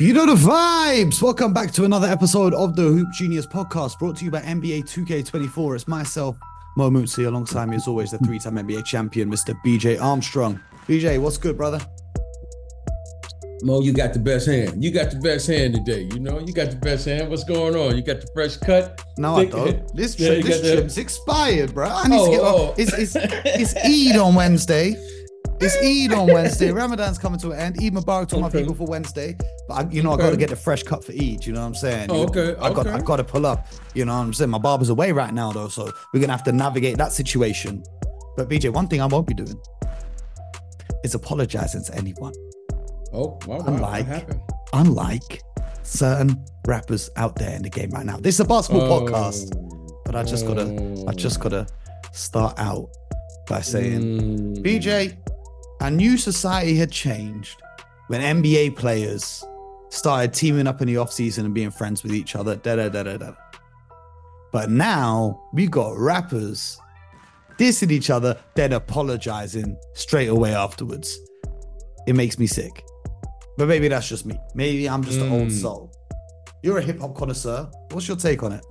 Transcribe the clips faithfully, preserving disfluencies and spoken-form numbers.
You know the vibes. Welcome back to another episode of the Hoop Genius podcast, brought to you by N B A two K twenty-four. It's myself, Mo Mutsi, alongside me as always, the three-time N B A champion, Mister B J Armstrong. B J, what's good, brother? Mo, you got the best hand. You got the best hand today. You know, you got the best hand. What's going on? You got the fresh cut. No, Thick, I don't. This yeah, trip, this the... trip's expired, bro. I need oh, to get oh. off. It's, it's, it's Eid on Wednesday. It's Eid on Wednesday. Ramadan's coming to an end. Eid Mubarak to okay. my people for Wednesday. But, I, you know, okay. I got to get the fresh cut for Eid. You know what I'm saying? Oh, okay. I got, okay. I got to pull up. You know what I'm saying? My barber's away right now, though. So we're going to have to navigate that situation. But, B J, one thing I won't be doing is apologizing to anyone. Oh, wow. Unlike, what happened? unlike certain rappers out there in the game right now. This is a basketball oh. podcast. But I just got to, I just got to start out by saying, mm. B J, I knew society had changed when N B A players started teaming up in the offseason and being friends with each other. Da, da, da, da, da. But now we got rappers dissing each other, then apologizing straight away afterwards. It makes me sick. But maybe that's just me. Maybe I'm just mm. an old soul. You're a hip hop connoisseur. What's your take on it?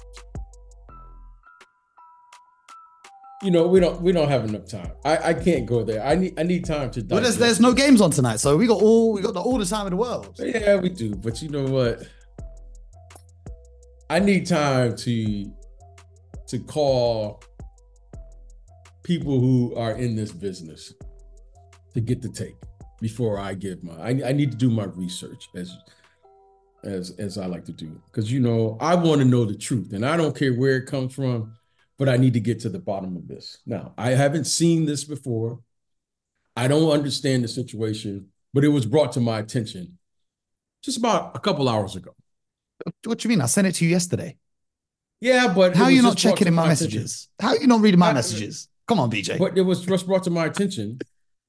You know, we don't we don't have enough time. I, I can't go there. I need I need time to. Well, there's, there's no games on tonight, so we got all we got the, all the time in the world. Yeah, we do. But you know what? I need time to to call people who are in this business to get the take before I give my. I, I need to do my research as as as I like to do, because you know I want to know the truth, and I don't care where it comes from. But I need to get to the bottom of this. Now, I haven't seen this before. I don't understand the situation, but it was brought to my attention just about a couple hours ago. What do you mean? I sent it to you yesterday. Yeah, but how are you not checking in my, my messages? How are you not reading my I, messages? Come on, B J. But it was just brought to my attention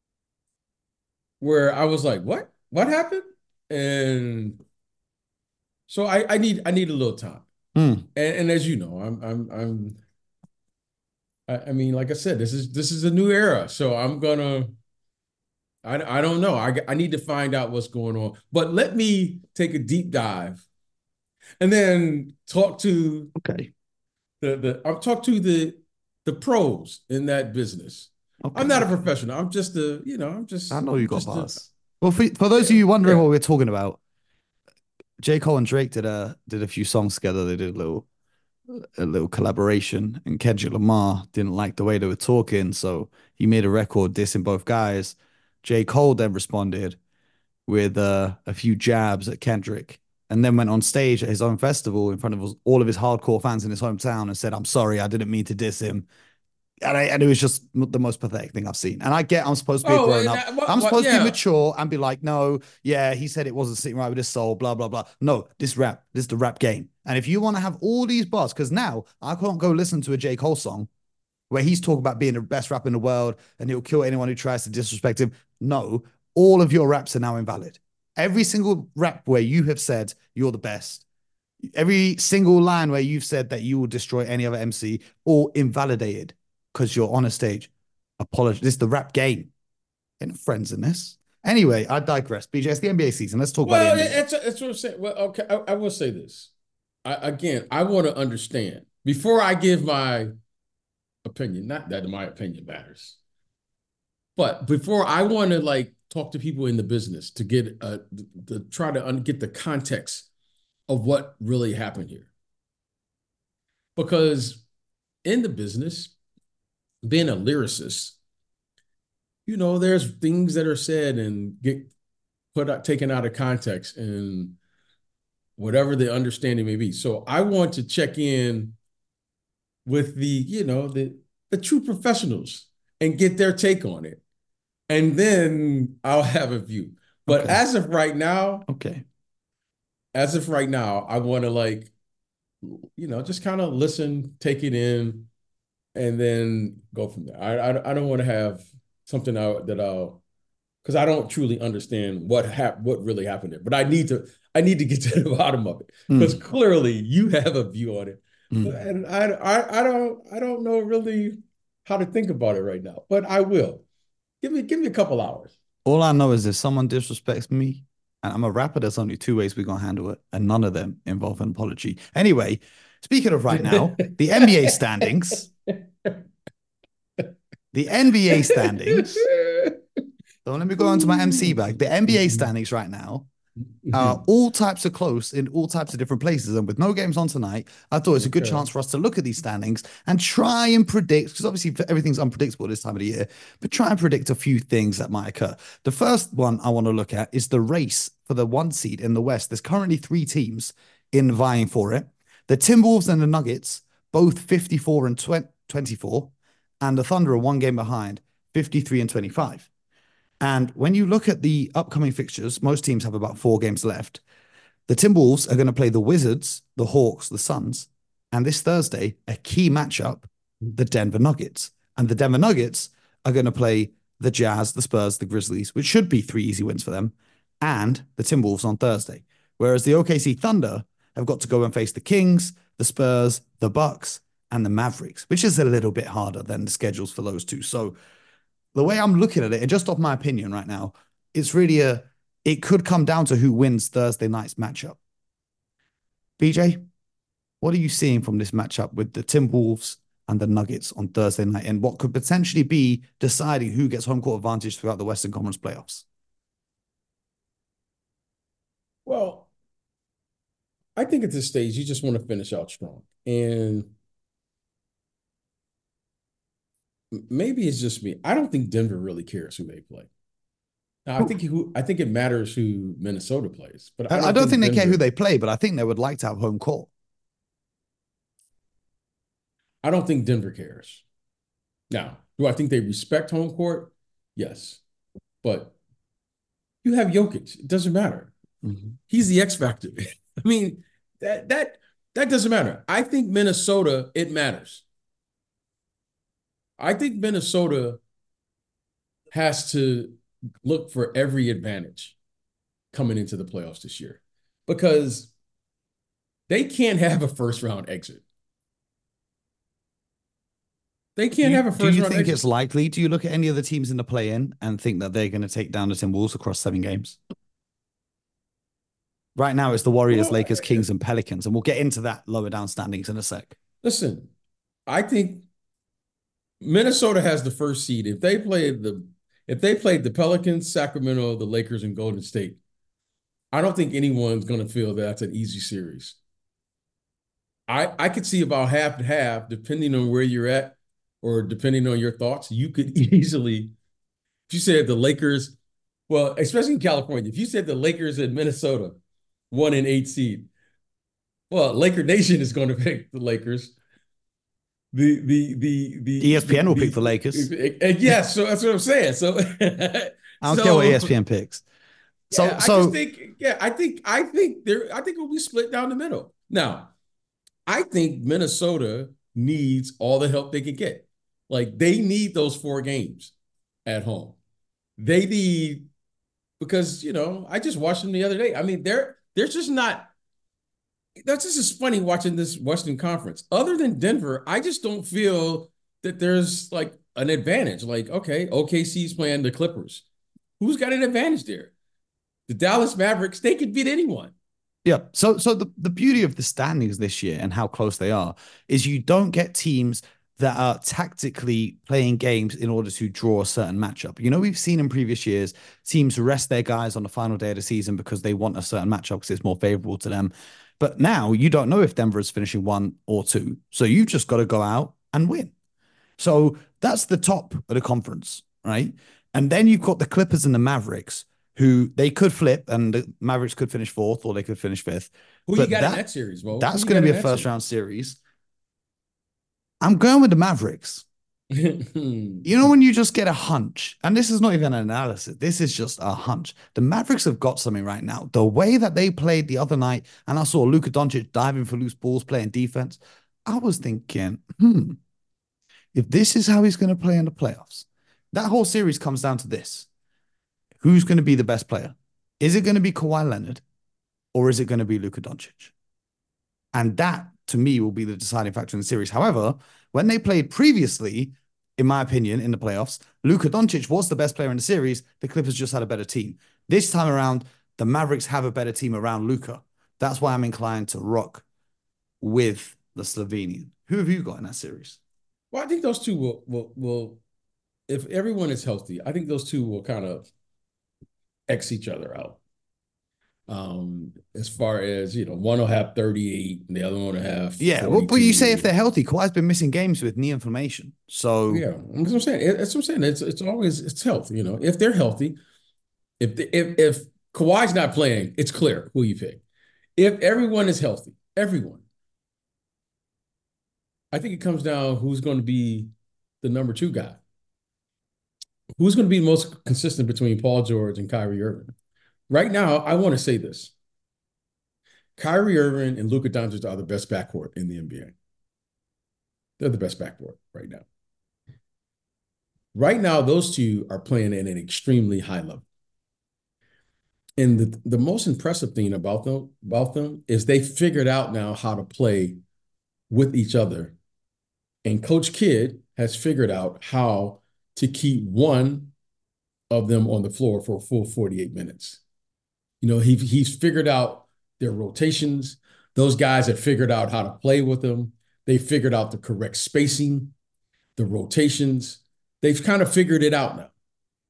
where I was like, what? What happened? And so I, I need I need a little time. Mm. And, and as you know, I'm I'm I'm I mean, like I said, this is this is a new era, so I'm gonna. I I don't know. I I need to find out what's going on. But let me take a deep dive, and then talk to okay. The the I'll talk to the the pros in that business. Okay. I'm not a professional. I'm just a you know. I'm just. I know you got bars. Well, for for those yeah, of you wondering yeah. what we're talking about, J. Cole and Drake did a did a few songs together. They did a little. a little collaboration, and Kendrick Lamar didn't like the way they were talking, so he made a record dissing both guys. J. Cole then responded with uh, a few jabs at Kendrick, and then went on stage at his own festival in front of all of his hardcore fans in his hometown and said, "I'm sorry, I didn't mean to diss him." And, I, and it was just the most pathetic thing I've seen. And I get I'm supposed to be oh, grown that, up. what, I'm supposed what, yeah. to be mature and be like, no, yeah, he said it wasn't sitting right with his soul, blah, blah, blah. No, this rap, this is the rap game. And if you want to have all these bars, because now I can't go listen to a J. Cole song where he's talking about being the best rapper in the world and he'll kill anyone who tries to disrespect him. No, all of your raps are now invalid. Every single rap where you have said you're the best, every single line where you've said that you will destroy any other M C, all invalidated. Because you're on a stage. Apologize. This is the rap game. Ain't no friends in this. Anyway, I digress. B J, it's the N B A season. Let's talk well, about the N B A. It's, it's what I'm saying. Well, okay, I, I will say this. I, again, I want to understand. Before I give my opinion, not that my opinion matters, but before I want to like talk to people in the business to get uh, to try to un- get the context of what really happened here. Because in the business, being a lyricist, you know, there's things that are said and get put out, taken out of context and whatever the understanding may be. So I want to check in with the, you know, the, the true professionals and get their take on it. And then I'll have a view. But okay. as of right now, okay. As of right now, I want to like, you know, just kind of listen, take it in, and then go from there. I I, I don't want to have something out that I'll, because I don't truly understand what hap- what really happened there. But I need to I need to get to the bottom of it, because mm. clearly you have a view on it, mm. and I, I I don't I don't know really how to think about it right now. But I will. Give me give me a couple hours. All I know is if someone disrespects me, And I'm a rapper. There's only two ways we're going to handle it, and none of them involve an apology. Anyway, speaking of right now, the N B A standings, the N B A standings. So let me go on to my M C bag. The N B A standings right now are all types of close in all types of different places. And with no games on tonight, I thought it's a good okay. chance for us to look at these standings and try and predict, because obviously everything's unpredictable this time of the year, but try and predict a few things that might occur. The first one I want to look at is the race for the one seed in the West. There's currently three teams in vying for it. The Timberwolves and the Nuggets, both fifty-four and twenty-four, and the Thunder are one game behind, fifty-three and twenty-five. And when you look at the upcoming fixtures, most teams have about four games left. The Timberwolves are going to play the Wizards, the Hawks, the Suns, and this Thursday, a key matchup, the Denver Nuggets. And the Denver Nuggets are going to play the Jazz, the Spurs, the Grizzlies, which should be three easy wins for them, and the Timberwolves on Thursday. Whereas the O K C Thunder have got to go and face the Kings, the Spurs, the Bucks, and the Mavericks, which is a little bit harder than the schedules for those two. So the way I'm looking at it, and just off my opinion right now, it's really a, it could come down to who wins Thursday night's matchup. B J, what are you seeing from this matchup with the Timberwolves and the Nuggets on Thursday night, and what could potentially be deciding who gets home court advantage throughout the Western Conference playoffs? Well, I think at this stage, you just want to finish out strong. And maybe it's just me. I don't think Denver really cares who they play. Now, I think who I think it matters who Minnesota plays, but I don't, I don't think, think Denver, they care who they play. But I think they would like to have home court. I don't think Denver cares. Now, do I think they respect home court? Yes, but you have Jokic. It doesn't matter. Mm-hmm. He's the X factor. I mean, that that that doesn't matter. I think Minnesota, it matters. I think Minnesota has to look for every advantage coming into the playoffs this year, because they can't have a first round exit. They can't you, have a first round exit. Do you think exit. It's likely? Do you look at any of the teams in the play-in and think that they're going to take down the Timberwolves across seven games? Right now, it's the Warriors, well, Lakers, Kings, and Pelicans, and we'll get into that lower down standings in a sec. Listen, I think Minnesota has the first seed. If they played the if they played the Pelicans, Sacramento, the Lakers, and Golden State, I don't think anyone's going to feel that that's an easy series. I I could see about half and half, depending on where you're at or depending on your thoughts. You could easily, if you said the Lakers, well, especially in California, if you said the Lakers and Minnesota, one and eight seed, well, Laker Nation is going to pick the Lakers. The the the the E S P N the, will the, pick the Lakers. And yes, so that's what I'm saying. So I don't so, care what E S P N picks. So yeah, so I just think yeah, I think I think there I think it will be split down the middle. Now, I think Minnesota needs all the help they can get. Like, they need those four games at home. They need, because, you know, I just watched them the other day. I mean, they're they're just not. That's just is funny watching this Western Conference. Other than Denver, I just don't feel that there's like an advantage. Like, okay, O K C's playing the Clippers. Who's got an advantage there? The Dallas Mavericks, they could beat anyone. Yeah. So so the, the beauty of the standings this year and how close they are is you don't get teams that are tactically playing games in order to draw a certain matchup. You know, we've seen in previous years, teams rest their guys on the final day of the season because they want a certain matchup because it's more favorable to them. But now you don't know if Denver is finishing one or two. So you've just got to go out and win. So that's the top of the conference, right? And then you've got the Clippers and the Mavericks, who they could flip, and the Mavericks could finish fourth or they could finish fifth. Who but you got that, in that series, Bo? That's going to be a first round series. I'm going with the Mavericks. You know, when you just get a hunch, and this is not even an analysis, this is just a hunch. The Mavericks have got something right now. The way that they played the other night, and I saw Luka Doncic diving for loose balls, playing defense, I was thinking, hmm, if this is how he's going to play in the playoffs, that whole series comes down to this. Who's going to be the best player? Is it going to be Kawhi Leonard, or is it going to be Luka Doncic? And that, to me, will be the deciding factor in the series. However, when they played previously, in my opinion, in the playoffs, Luka Doncic was the best player in the series. The Clippers just had a better team. This time around, The Mavericks have a better team around Luka. That's why I'm inclined to rock with the Slovenian. Who have you got in that series? Well, I think those two will will will if everyone is healthy, I think those two will kind of X each other out. Um, as far as, you know, one will have thirty-eight and the other one will have yeah. Well, but you say if they're healthy, Kawhi's been missing games with knee inflammation. So yeah, that's what I'm saying. That's what I'm saying. It's it's always it's health. You know, if they're healthy, if the, if if Kawhi's not playing, it's clear who you pick. If everyone is healthy, everyone, I think it comes down who's going to be the number two guy. Who's going to be most consistent between Paul George and Kyrie Irving? Right now, I want to say this. Kyrie Irving and Luka Doncic are the best backcourt in the N B A. They're the best backcourt right now. Right now, those two are playing at an extremely high level. And the, the most impressive thing about them, about them is they figured out now how to play with each other. And Coach Kidd has figured out how to keep one of them on the floor for a full forty-eight minutes. You know, he, he's figured out their rotations. Those guys have figured out how to play with them. They figured out the correct spacing, the rotations. They've kind of figured it out now.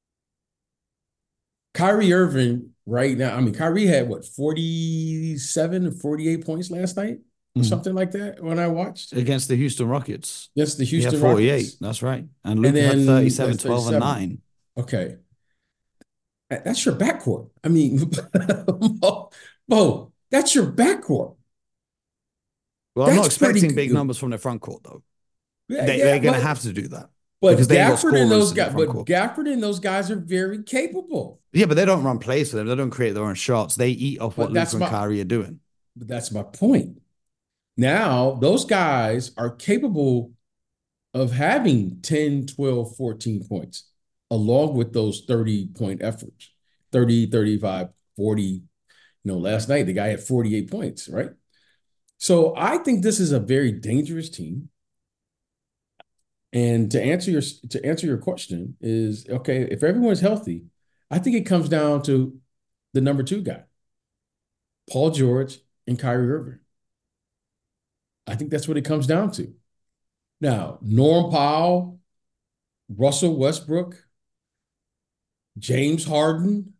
Kyrie Irving right now, I mean, Kyrie had what, forty-seven or forty-eight points last night? Mm-hmm. Something like that when I watched. Against the Houston Rockets. Yes, the Houston he had forty-eight, Rockets. That's right. And Luka had thirty-seven, twelve, and nine. Okay. That's your backcourt. I mean, Bo, that's your backcourt. Well, that's I'm not expecting pretty, big numbers from the front court, though. Yeah, they, yeah, they're going to but, have to do that. But because Gafford and those guys, but court. Gafford and those guys are very capable. Yeah, but they don't run plays for them. They don't create their own shots. They eat off what Luka and Kyrie are doing. But that's my point. Now, those guys are capable of having ten, twelve, fourteen points, along with those thirty-point efforts, thirty, thirty-five, forty. You know, last night, the guy had forty-eight points, right? So I think this is a very dangerous team. And to answer your to answer your question is, okay, if everyone's healthy, I think it comes down to the number two guy, Paul George and Kyrie Irving. I think that's what it comes down to. Now, Norm Powell, Russell Westbrook, James Harden,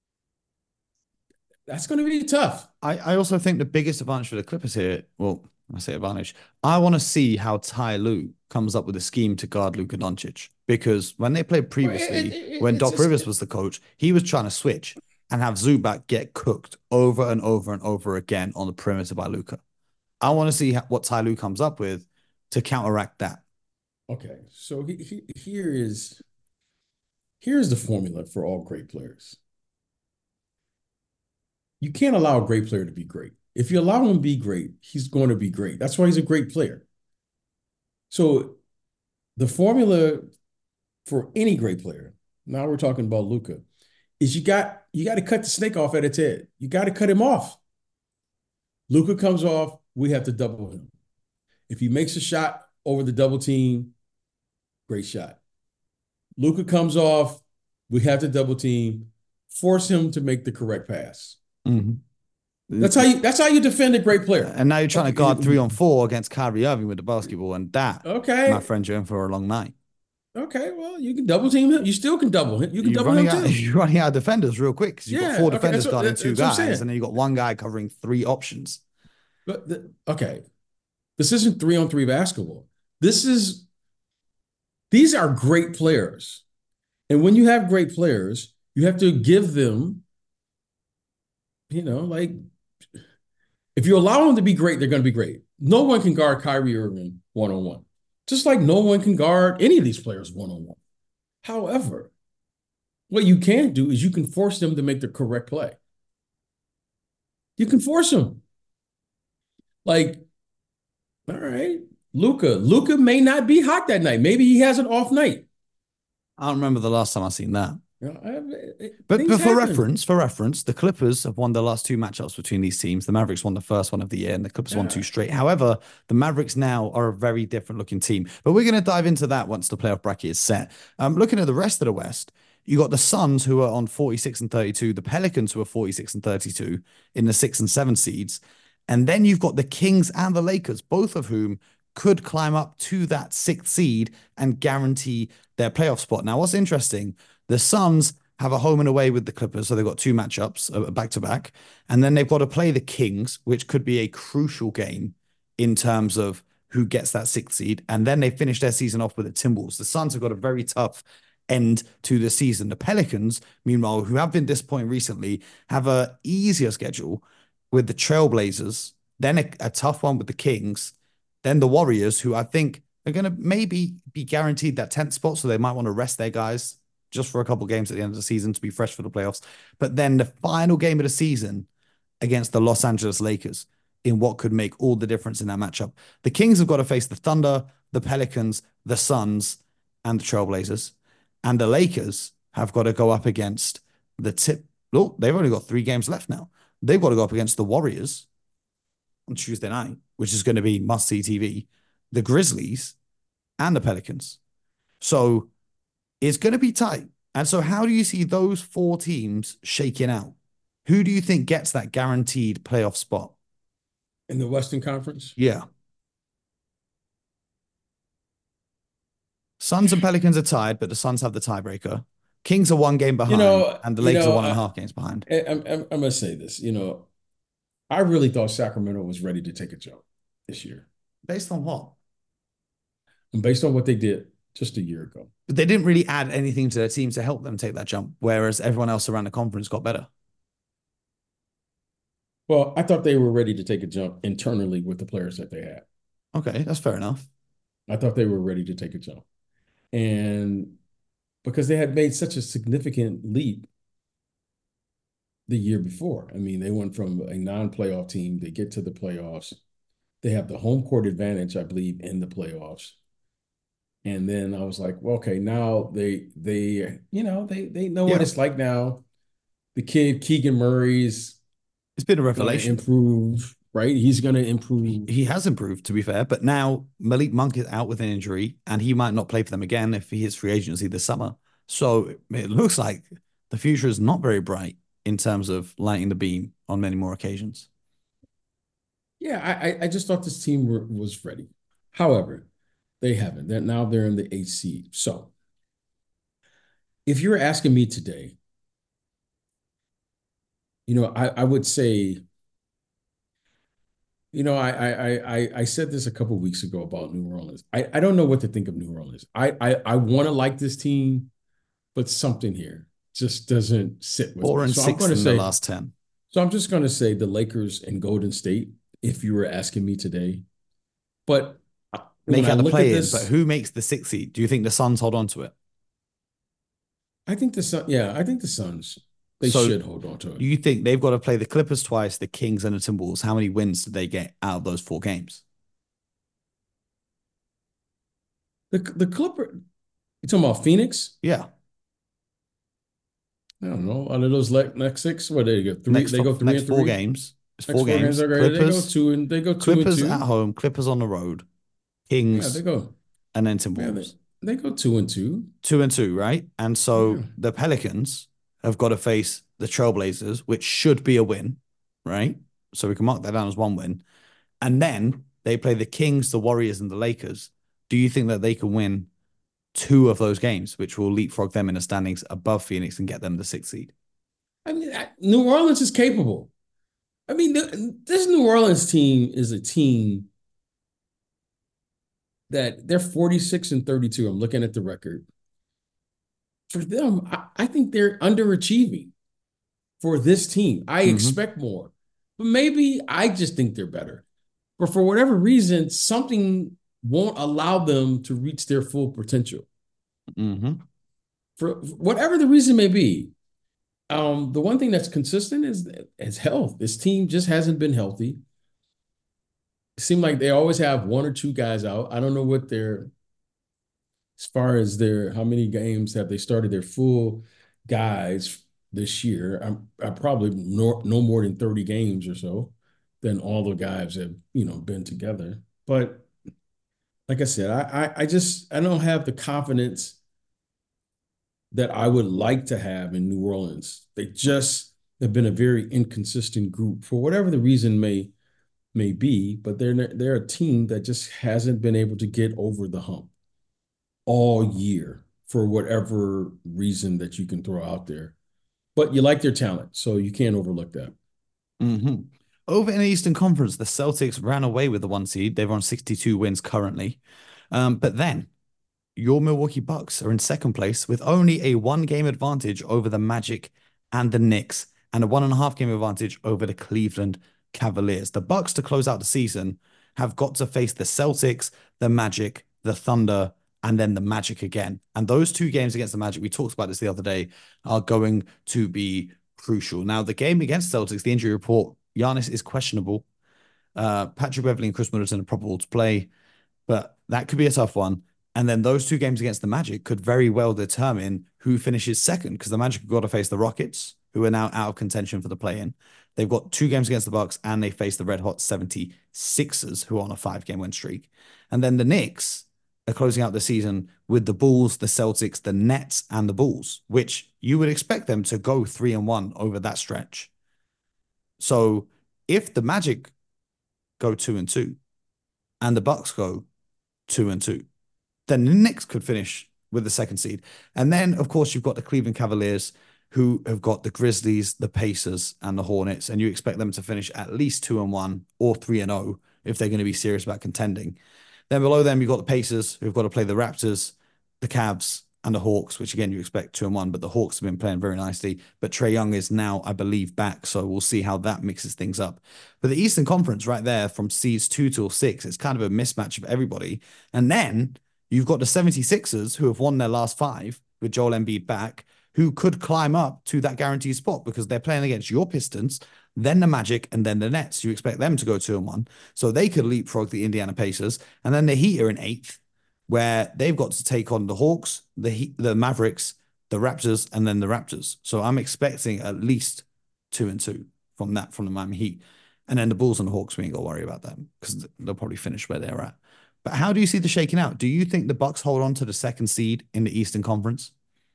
that's going to be tough. I, I also think the biggest advantage for the Clippers here, well, I say advantage, I want to see how Ty Lue comes up with a scheme to guard Luka Doncic. Because when they played previously, it, it, it, when Doc Rivers was the coach, he was trying to switch and have Zubac get cooked over and over and over again on the perimeter by Luka. I want to see how, what Ty Lue comes up with to counteract that. Okay, so he, he, here is here's the formula for all great players. You can't allow a great player to be great. If you allow him to be great, he's going to be great. That's why he's a great player. So the formula for any great player, now we're talking about Luka, is you got you got to cut the snake off at its head. You got to cut him off. Luka comes off, we have to double him. If he makes a shot over the double team, great shot. Luka comes off, we have to double team, force him to make the correct pass. Mm-hmm. That's how you that's how you defend a great player. And now you're trying to guard three on four against Kyrie Irving with the basketball, and that, okay, my friend, you're in for a long night. Okay, well, you can double team him. You still can double him. You can you're double him out, too. You're running out of defenders real quick because you've yeah, got four okay, defenders what, guarding two guys, and then you got one guy covering three options. But the, okay, this isn't three on three basketball. This is these are great players, and when you have great players, you have to give them, you know, like if you allow them to be great, they're going to be great. No one can guard Kyrie Irving one on one, just like no one can guard any of these players one on one. However, what you can do is you can force them to make the correct play. You can force them. Like, all right, Luka. Luka may not be hot that night. Maybe he has an off night. I don't remember the last time I seen that. You know, I, but, but for reference, for reference, the Clippers have won the last two matchups between these teams. The Mavericks won the first one of the year, and the Clippers yeah. won two straight. However, the Mavericks now are a very different looking team. But we're going to dive into that once the playoff bracket is set. Um, looking at the rest of the West, You got the Suns who are on forty-six and thirty-two, the Pelicans who are forty-six and thirty-two in the six and seven seeds. And then you've got the Kings and the Lakers, both of whom could climb up to that sixth seed and guarantee their playoff spot. Now, what's interesting, the Suns have a home and away with the Clippers, so they've got two matchups uh, back to back. And then they've got to play the Kings, which could be a crucial game in terms of who gets that sixth seed. And then they finish their season off with the Timberwolves. The Suns have got a very tough end to the season. The Pelicans, meanwhile, who have been disappointing recently, have a easier schedule with the Trailblazers, then a, a tough one with the Kings, then the Warriors, who I think are going to maybe be guaranteed that tenth spot, so they might want to rest their guys just for a couple games at the end of the season to be fresh for the playoffs. But then the final game of the season against the Los Angeles Lakers in what could make all the difference in that matchup. The Kings have got to face the Thunder, the Pelicans, the Suns, and the Trailblazers. And the Lakers have got to go up against the tip. Look, they've only got three games left now. They've got to go up against the Warriors on Tuesday night, which is going to be must-see T V, the Grizzlies, and the Pelicans. So it's going to be tight. And so how do you see those four teams shaking out? Who do you think gets that guaranteed playoff spot? In the Western Conference? Yeah. Suns and Pelicans are tied, but the Suns have the tiebreaker. Kings are one game behind, you know, and the Lakers you know, are one and a half games behind. I, I'm, I'm, I'm going to say this. You know, I really thought Sacramento was ready to take a jump this year. Based on what? And based on what they did just a year ago. But they didn't really add anything to their team to help them take that jump, whereas everyone else around the conference got better. Well, I thought they were ready to take a jump internally with the players that they had. Okay, that's fair enough. I thought they were ready to take a jump. And because they had made such a significant leap the year before. I mean, they went from a non-playoff team, they get to the playoffs. They have the home court advantage, I believe, in the playoffs. And then I was like, well, okay, now they, they, you know, they, they know yeah. what it's like now. The kid, Keegan Murray's, it's been a revelation. Improve, right? He's going to improve. He has improved, to be fair. But now Malik Monk is out with an injury, and he might not play for them again if he hits free agency this summer. So it looks like the future is not very bright in terms of lighting the beam on many more occasions. Yeah, I, I just thought this team were, was ready. However, they haven't. They're, now they're in the eighth seed. So if you're asking me today, you know, I, I would say, you know, I, I I I said this a couple of weeks ago about New Orleans. I, I don't know what to think of New Orleans. I I, I want to like this team, but something here just doesn't sit with Four me. and So six I'm in say, the last ten. So I'm just going to say the Lakers and Golden State, if you were asking me today. But make out the play in, but who makes the sixth seed? Do you think the Suns hold on to it? I think the Sun, yeah, I think the Suns. They so should hold on to it. You think they've got to play the Clippers twice, the Kings and the Timberwolves? How many wins did they get out of those four games? The the Clipper, you talking about Phoenix? Yeah. I don't know. Out of those next six, what they go three? Next, they go three next and three? four games. It's next four games. games okay. Clippers, they go two and they go two Clippers and two. at home, Clippers on the road, Kings. Yeah, they go. And then Timberwolves. Yeah, they, they go two and two. Two and two, right? And so yeah. the Pelicans have got to face the Trailblazers, which should be a win, right? So we can mark that down as one win. And then they play the Kings, the Warriors, and the Lakers. Do you think that they can win two of those games, which will leapfrog them in the standings above Phoenix and get them the sixth seed? I mean, New Orleans is capable. I mean, this New Orleans team is a team that they're forty-six and thirty-two. I'm looking at the record. For them, I, I think they're underachieving for this team. I mm-hmm. expect more, but maybe I just think they're better. But for whatever reason, something won't allow them to reach their full potential. Mm-hmm. For whatever the reason may be, um, the one thing that's consistent is, is health. This team just hasn't been healthy. It seemed like they always have one or two guys out. I don't know what their, as far as their, how many games have they started their full guys this year? I'm, I'm probably no, no more than thirty games or so than all the guys have, you know, been together. But like I said, I, I, I just, I don't have the confidence that I would like to have in New Orleans. They just have been a very inconsistent group for whatever the reason may may be, but they're they're a team that just hasn't been able to get over the hump all year for whatever reason that you can throw out there. But you like their talent, so you can't overlook that. Mm-hmm. Over in the Eastern Conference, the Celtics ran away with the one seed. They're on sixty-two wins currently. Um, but then your Milwaukee Bucks are in second place with only a one game advantage over the Magic and the Knicks, and a one and a half game advantage over the Cleveland Cavaliers. The Bucks, to close out the season, have got to face the Celtics, the Magic, the Thunder, and then the Magic again. And those two games against the Magic, we talked about this the other day, are going to be crucial. Now, the game against Celtics, the injury report, Giannis is questionable. Uh, Patrick Beverley and Chris Middleton are probable to play, but that could be a tough one. And then those two games against the Magic could very well determine who finishes second, because the Magic have got to face the Rockets, who are now out of contention for the play-in. They've got two games against the Bucks, and they face the red hot seventy-sixers, who are on a five-game win streak. And then the Knicks are closing out the season with the Bulls, the Celtics, the Nets, and the Bulls, which you would expect them to go three and one over that stretch. So if the Magic go two and two, and the Bucks go two and two, then the Knicks could finish with the second seed. And then, of course, you've got the Cleveland Cavaliers, who have got the Grizzlies, the Pacers, and the Hornets, and you expect them to finish at least two and one or three and oh if they're going to be serious about contending. Then below them, you've got the Pacers, who've got to play the Raptors, the Cavs, and the Hawks, which again you expect two and one, but the Hawks have been playing very nicely. But Trae Young is now, I believe, back, so we'll see how that mixes things up. But the Eastern Conference, right there, from seeds two till six, it's kind of a mismatch of everybody. And then you've got the seventy-sixers, who have won their last five with Joel Embiid back, who could climb up to that guaranteed spot because they're playing against your Pistons, then the Magic, and then the Nets. You expect them to go two and one, so they could leapfrog the Indiana Pacers, and then the Heat are in eighth, where they've got to take on the Hawks, the Heat, the Mavericks, the Raptors, and then the Raptors. So I'm expecting at least two and two from that from the Miami Heat, and then the Bulls and the Hawks, we ain't got to worry about them because they'll probably finish where they're at. But how do you see the shaking out? Do you think the Bucks hold on to the second seed in the Eastern Conference?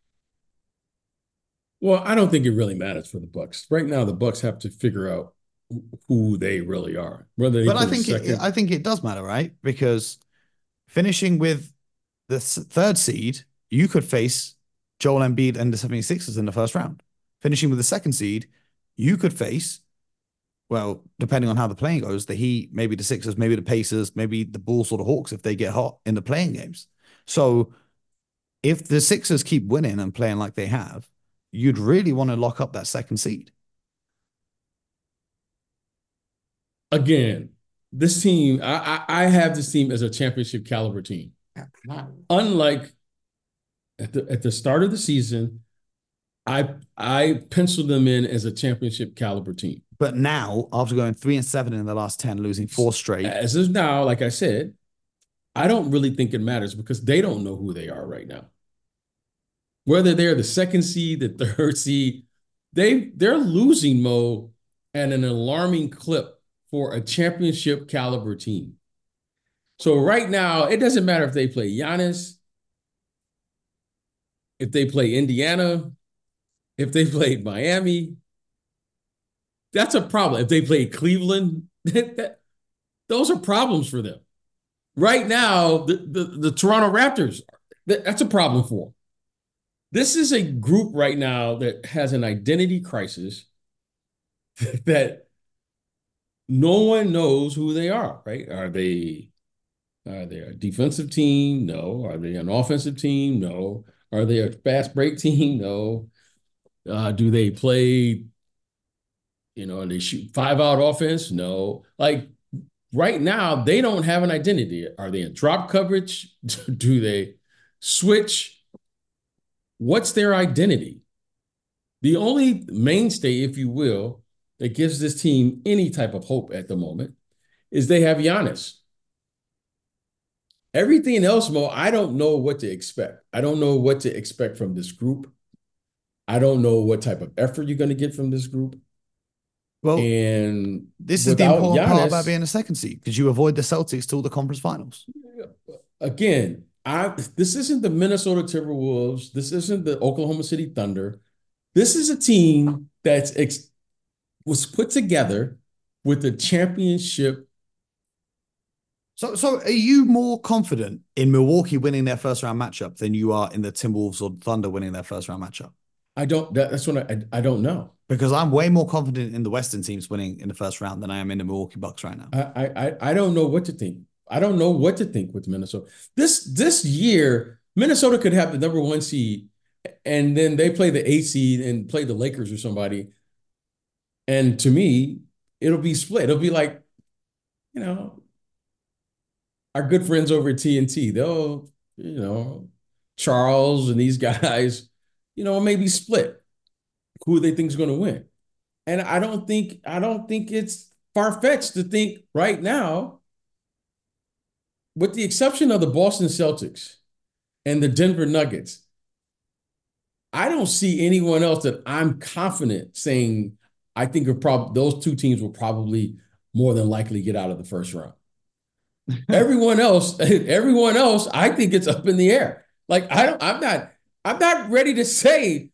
Well, I don't think it really matters for the Bucks. Right now, the Bucks have to figure out who they really are. Whether they but I think it, I think it does matter, right? Because finishing with the third seed, you could face Joel Embiid and the seventy-sixers in the first round. Finishing with the second seed, you could face, well, depending on how the playing goes, the Heat, maybe the Sixers, maybe the Pacers, maybe the Bulls or the Hawks if they get hot in the playing games. So if the Sixers keep winning and playing like they have, you'd really want to lock up that second seed. Again, this team, I, I, I have this team as a championship caliber team. Unlike at the at the start of the season, I I penciled them in as a championship caliber team. But now, after going three and seven in the last ten, losing four straight, as is now, like I said, I don't really think it matters because they don't know who they are right now. Whether they're the second seed, the third seed, they they're losing mode at an alarming clip for a championship caliber team. So right now, it doesn't matter if they play Giannis, if they play Indiana, if they play Miami. That's a problem. If they play Cleveland, that, those are problems for them. Right now, the, the, the Toronto Raptors, that, that's a problem for them. This is a group right now that has an identity crisis that no one knows who they are, right? Are they, are they a defensive team? No. Are they an offensive team? No. Are they a fast break team? No. Uh, do they play, you know, and they shoot five out offense? No. Like right now, they don't have an identity. Are they in drop coverage? Do they switch? What's their identity? The only mainstay, if you will, that gives this team any type of hope at the moment is they have Giannis. Everything else, Mo, I don't know what to expect. I don't know what to expect from this group. I don't know what type of effort you're going to get from this group. Well, and this is the important Giannis, part about being a second seed because you avoid the Celtics till the conference finals. Again, I this isn't the Minnesota Timberwolves. This isn't the Oklahoma City Thunder. This is a team that's ex- was put together with a championship. So, so are you more confident in Milwaukee winning their first round matchup than you are in the Timberwolves or Thunder winning their first round matchup? I don't. That, that's what I, I. I don't know. Because I'm way more confident in the Western teams winning in the first round than I am in the Milwaukee Bucks right now. I I I don't know what to think. I don't know what to think with Minnesota. This this year, Minnesota could have the number one seed, and then they play the eight seed and play the Lakers or somebody. And to me, it'll be split. It'll be like, you know, our good friends over at T N T. They'll, you know, Charles and these guys, you know, maybe split who they think is going to win. And I don't think I don't think it's far-fetched to think right now, with the exception of the Boston Celtics and the Denver Nuggets, I don't see anyone else that I'm confident saying I think are prob- those two teams will probably more than likely get out of the first round. Everyone else, everyone else, I think it's up in the air. Like I don't, I'm not, I'm not ready to say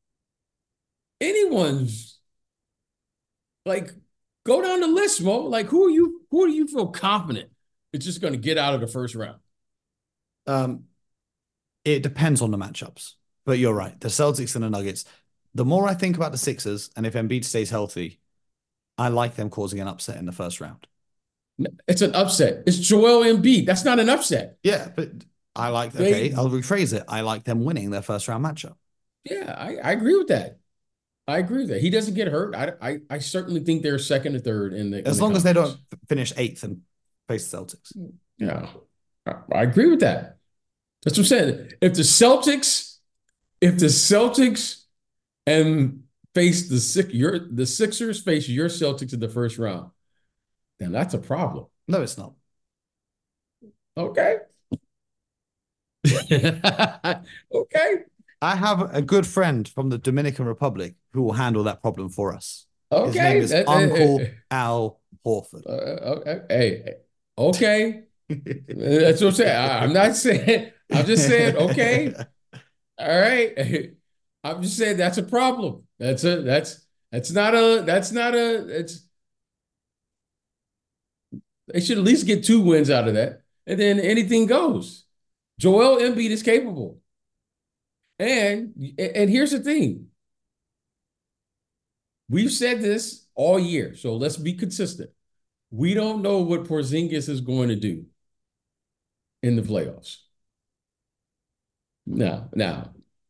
anyone's like go down the list, Mo. Like who are you? Who do you feel confident it's just going to get out of the first round? Um, it depends on the matchups, but you're right. The Celtics and the Nuggets. The more I think about the Sixers, and if Embiid stays healthy, I like them causing an upset in the first round. It's an upset. It's Joel Embiid. That's not an upset. Yeah, but I like. Okay, they, I'll rephrase it. I like them winning their first round matchup. Yeah, I, I agree with that. I agree with that. He doesn't get hurt. I I, I certainly think they're second or third in the. As in long the as they don't finish eighth and face the Celtics. Yeah, I, I agree with that. That's what I'm saying. If the Celtics, if the Celtics and face the six, your the Sixers face your Celtics in the first round, then that's a problem. No, it's not. Okay. Okay. I have a good friend from the Dominican Republic who will handle that problem for us. Okay. His name is uh, Uncle uh, Al Horford. Uh, okay. Hey, okay. That's what I'm saying. I, I'm not saying, I'm just saying, okay. All right. I'm just saying that's a problem. That's a, that's, that's not a, that's not a, it's, they should at least get two wins out of that. And then anything goes. Joel Embiid is capable. And, and here's the thing. We've said this all year, so let's be consistent. We don't know what Porzingis is going to do in the playoffs. No, no.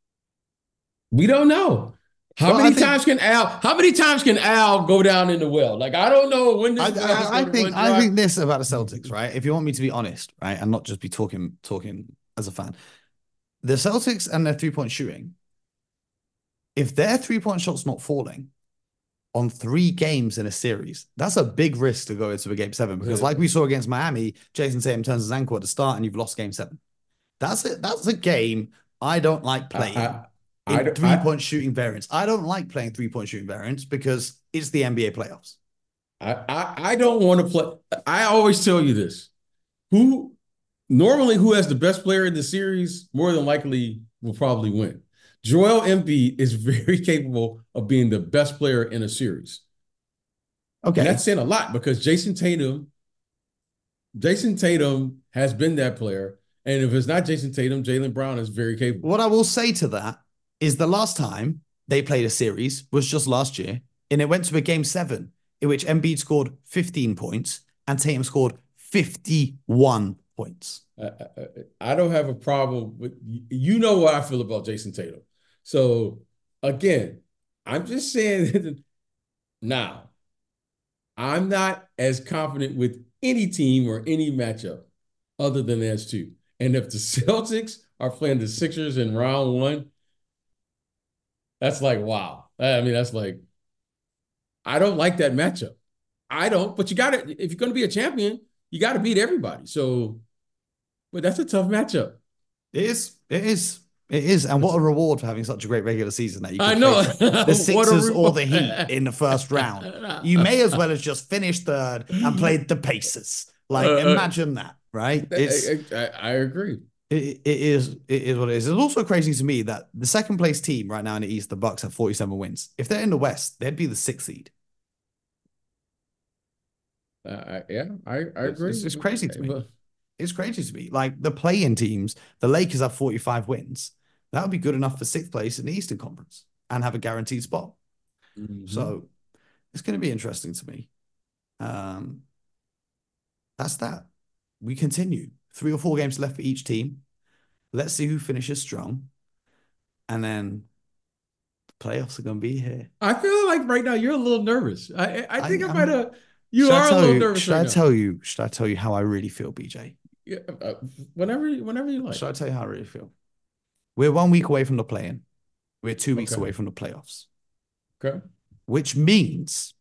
We don't know. How well, many think, times can Al? How many times can Al go down in the well? Like I don't know when this. I, I, I think I think this about the Celtics, right? If you want me to be honest, right, and not just be talking talking as a fan, the Celtics and their three point shooting. If their three point shot's not falling on three games in a series, that's a big risk to go into a game seven because, yeah. like we saw against Miami, Jason Tatum turns his ankle at the start, and you've lost game seven. That's it. That's a game I don't like playing. I, I, In three-point shooting variants. I don't like playing three-point shooting variants because it's the N B A playoffs. I, I, I don't want to play. I always tell you this. Who normally who has the best player in the series more than likely will probably win. Joel Embiid is very capable of being the best player in a series. Okay. And that's saying a lot because Jason Tatum, Jason Tatum has been that player. And if it's not Jason Tatum, Jaylen Brown is very capable. What I will say to that is the last time they played a series was just last year, and it went to a game seven in which Embiid scored fifteen points and Tatum scored fifty-one points. I, I, I don't have a problem with, you know what I feel about Jason Tatum. So again, I'm just saying that now, I'm not as confident with any team or any matchup other than as two. And if the Celtics are playing the Sixers in round one, that's like, wow. I mean, that's like, I don't like that matchup. I don't, but you got to, if you're going to be a champion, you got to beat everybody. So, but that's a tough matchup. It is. It is. It is. And what a reward for having such a great regular season that you can I know the Sixers or the Heat in the first round. You may as well have just finished third and played the Pacers. Like, uh, imagine that, right? It's, I, I, I agree. It, it is it is what it is. It's also crazy to me that the second place team right now in the East, the Bucks, have forty-seven wins. If they're in the West, they'd be the sixth seed. Uh, yeah, I, I It's, agree. it's, it's crazy to me. But It's crazy to me. Like the play-in teams, the Lakers have forty-five wins. That would be good enough for sixth place in the Eastern Conference and have a guaranteed spot. Mhm. So it's going to be interesting to me. Um, that's that. We continue. Three or four games left for each team. Let's see who finishes strong. And then the playoffs are going to be here. I feel like right now you're a little nervous. I I think I, I- might I'm- have. You Should I are a tell little you, nervous should right I now. tell you, should I tell you how I really feel, B J? Yeah, uh, whenever, whenever you like. Should I tell you how I really feel? We're one week away from the play-in. We're two weeks Okay. away from the playoffs, Okay. which means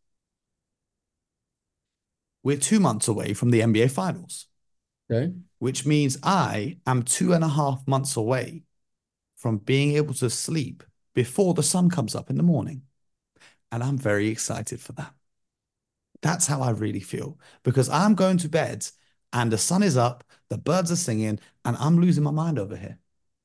we're two months away from the N B A Finals, Okay. which means I am two and a half months away from being able to sleep before the sun comes up in the morning. And I'm very excited for that. That's how I really feel, because I'm going to bed and the sun is up, the birds are singing, and I'm losing my mind over here.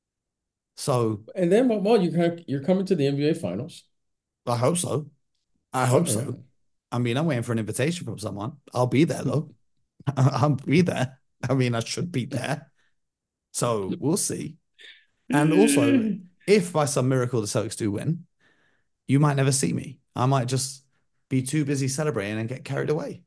So And then, well, you kind you're coming to the N B A Finals. I hope so. I hope Yeah. so. I mean, I'm waiting for an invitation from someone. I'll be there though. I'll be there. I mean, I should be there. So we'll see. And also, if by some miracle the Celtics do win, you might never see me. I might just be too busy celebrating and get carried away.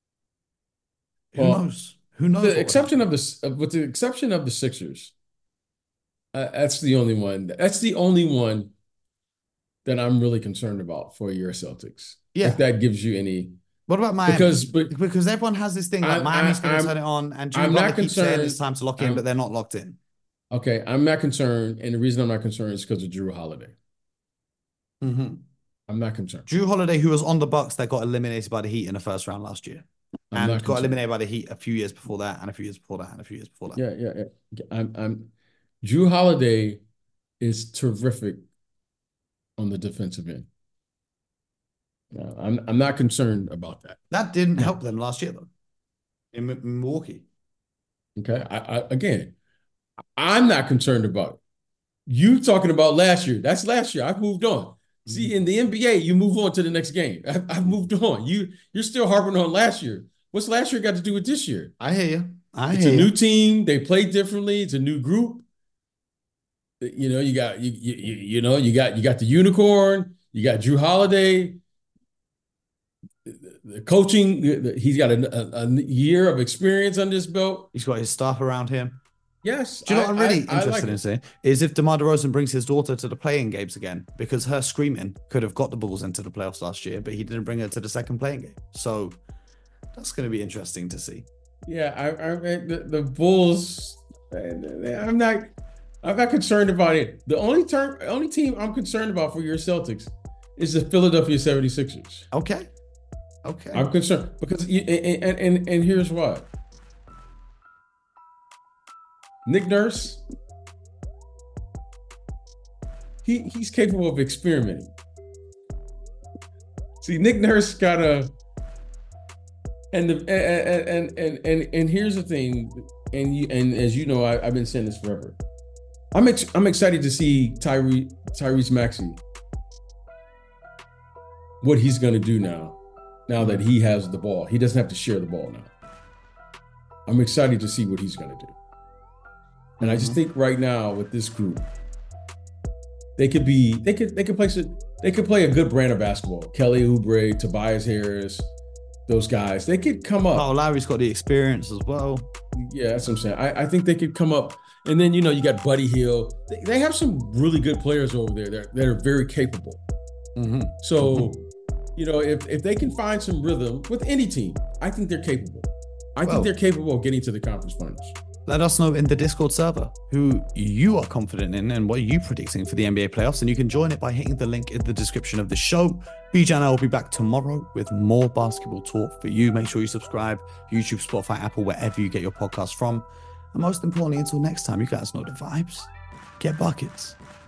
Who Well, knows? Who knows? the exception of the, with the exception of the Sixers, uh, that's the only one. That's the only one that I'm really concerned about for your Celtics. Yeah. If that gives you any. What about Miami? Because, but because everyone has this thing like I- Miami's I- going to I'm- turn it on, and Jimmy I'm Butler not keeps saying concerned. it's time to lock in, I'm- but they're not locked in. Okay, I'm not concerned, and the reason I'm not concerned is because of Drew Holiday. Mm-hmm. I'm not concerned. Drew Holiday, who was on the Bucks that got eliminated by the Heat in the first round last year, I'm and not got concerned. eliminated by the Heat a few years before that, and a few years before that, and a few years before that. Yeah, yeah, yeah. I'm, I'm. Drew Holiday is terrific on the defensive end. No, I'm, I'm not concerned about that. That didn't No. help them last year though, in M- Milwaukee. Okay, I, I again, I'm not concerned about it. You talking about last year? That's last year. I've moved on. See, in the N B A, you move on to the next game. I've, I've moved on. You you're still harping on last year. What's last year got to do with this year? I hear you. I It's hear a you. new team. They play differently. It's a new group. You know, you got you you you, you know you got you got the unicorn. You got Drew Holiday. The, the coaching. the- the- he's got a, a, a year of experience under his belt. He's got his staff around him. Yes. Do you know I- what I'm really I- I interested like in it. seeing is if DeMar DeRozan brings his daughter to the playing games again, because her screaming could have got the Bulls into the playoffs last year, but he didn't bring her to the second playing game. So that's going to be interesting to see. Yeah, I, I the, the Bulls. I'm not. I'm not concerned about it. The only term, only team I'm concerned about for your Celtics is the Philadelphia seventy-sixers. Okay. Okay. I'm concerned because you, and, and and and here's why. Nick Nurse, he he's capable of experimenting. See, Nick Nurse got a, and the and and and and, and here's the thing, and you and as you know, I, I've been saying this forever. I'm ex, I'm excited to see Tyree Tyrese Maxey, what he's going to do now, now that he has the ball. He doesn't have to share the ball now. I'm excited to see what he's going to do. And I just think right now with this group, they could be, they could, they could play, they could play a good brand of basketball. Kelly Oubre, Tobias Harris, those guys, they could come up. Oh, Larry's got the experience as well. Yeah, that's what I'm saying. I, I think they could come up. And then, you know, you got Buddy Hill. They, they have some really good players over there that, that are very capable. Mm-hmm. So, you know, if, if they can find some rhythm with any team, I think they're capable. I Well- think they're capable of getting to the conference finals. Let us know in the Discord server who you are confident in and what are you predicting for the N B A playoffs. And you can join it by hitting the link in the description of the show. B J and I will be back tomorrow with more basketball talk for you. Make sure you subscribe, YouTube, Spotify, Apple, wherever you get your podcast from. And most importantly, until next time, you guys know the vibes. Get buckets.